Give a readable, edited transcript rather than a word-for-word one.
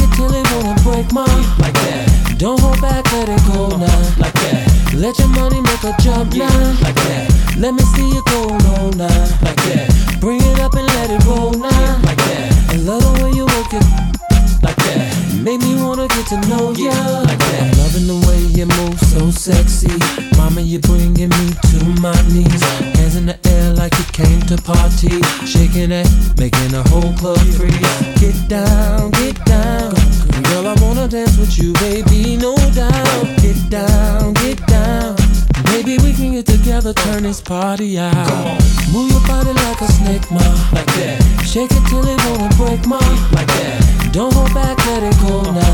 it till it wanna break my like that. Don't hold back, let it go now like that. Let your money make a jump now like that. Let me see you go low now like that. Bring it up and let it roll now like that. I love the way you work it like that. Make me wanna get to know ya like that. I'm loving the way you move so sexy. Mama, you're bringing me to my knees. Hands in the air like you came to party. Shaking it, making the whole club free. Get down, get down. Girl, I wanna dance with you, baby, no doubt. Get down, get down. Baby, we can get together, turn this party out. Move your body like a snake, ma, like that. Shake it till it wanna break, ma, like that. Don't hold back, let it go now.